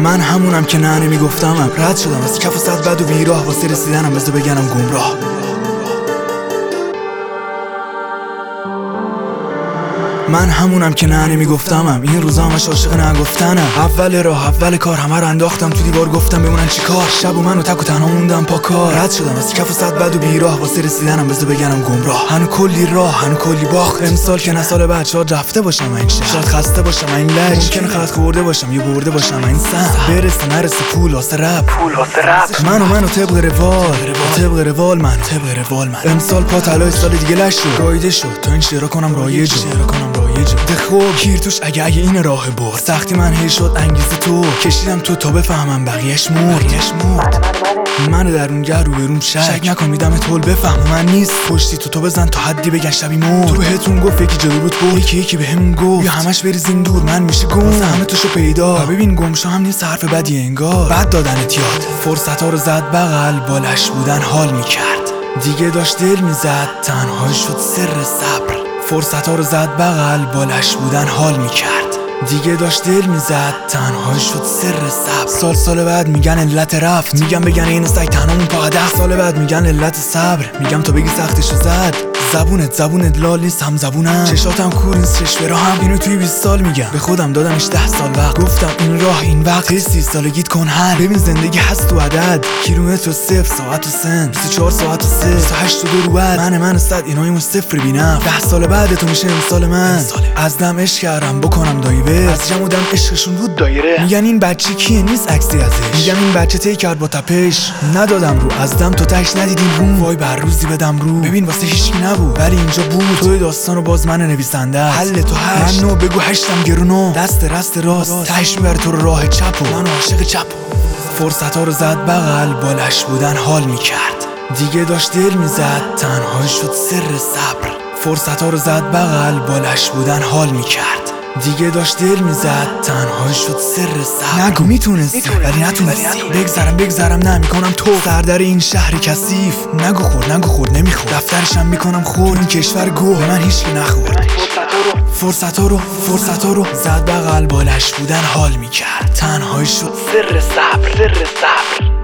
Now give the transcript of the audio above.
من همونم که نه نمیگفتمم. رد شدم از کف و صد بد و بیراه، واسه رسیدنم بذار بگنم گمراه. من همونم که نه نمیگفتمم. این روزا همش عاشق نگفتنم. اول راه اول کار همه رو انداختم تو دیوار، گفتم بمونن چیکار. شب و منو تک و تنها موندم پا کار. رد شدم از کف و صد بد و بیراه، واسه رسیدنم بذار بگنم گمراه. هنو کلی راه هنو کلی باخت. امسال که نه سال بعد شاید رفته باشم این شهر، شاید خسته باشم این لج، ممکنه خط خورده باشم یا برده باشم این سهم. برسه نرسه پول واسه رپ، منو طبق روال منو امسال پا طلای سال دیگه لش شد. رایده شد تا این شعرا کنم رایج خوب گیر توش اگه این راه برد. سختی من هی شد انگیزه تو، کشیدم تو تا بفهمم بقیهش مرد. منو درونگر رو بروم شک نکن میدم طول بفهم من نیست. پشتی تو بزن تا حدی بگن شبی مرد. تو بهتون گفت یکی جلو بود برد، یکی بهمون گفت یا همش بریزیم دور من میشه گم. همه توشو پیدا ببین گمشو هم نیست حرف بدی انگار. بعد دادنت یاد فرصتا رو زد بغل، بالش بودن حال میکرد دیگه داشت دل میزد. تنهایی شد سر صبر، فرصتا رو زد بغل، بالش بودن حال میکرد دیگه داشت دل میزد. تنهایی شد سر صبر. سال بعد میگن علت رفت، میگم بگن این سگ تنهامون پا هدف. سال بعد میگن علت صبر، میگم تا بگی سختشو زد. زبونت لال نیست هم زبونم، چشاتم کور نیست چشم راهم. اینو توی 20 سال میگم به خودم، دادمش 10 سال وقت. گفتم این راه این وقت 30 سالگیت کن حل. ببین زندگی هست تو عدد، کیلومتر و 0 ساعت و سن، 24 ساعت و 3 28 و 2 رو بعد. من صد اینایمو صفر بینم. 10 سال بعد تو میشه امسال من. از دم عشق کردم بکنم دایره، از جمع و دم عشقشون بود دایره. میگن این بچه کیه نیست عکسی ازش، میگم این بچه تی کرد با تپش. ندادم رو از دم تو تاش ندیدیم رو، وای بر روزی بدم رو. ببین واسه هیچکی نبود ولی اینجا بود. توی داستانو باز من نویسنده، حل تو هشت من نو بگو هشتم گرونو. دست راست تاش میبره تو راه چپ و من عاشق چپ. فرصتا رو زد بغل، بالش بودن حال میکرد دیگه داشت دل میزد. تنهایی شد سر صبر، فرصتا رو زد بغل، بالش بودن حال میکرد دیگه داشت دل میزد. تنهایی شد سر صبر. نگو میتونستی ولی نتونستی. بگذرم نمیکنم تو سردر این شهر کثیف. نگو خور نمیخور، دفترشم میکنم خور. این کشور گوه من هیچکی نخورد. فرصتا رو زد بغل، بالش بودن حال میکرد. تنهایی شد سر صبر.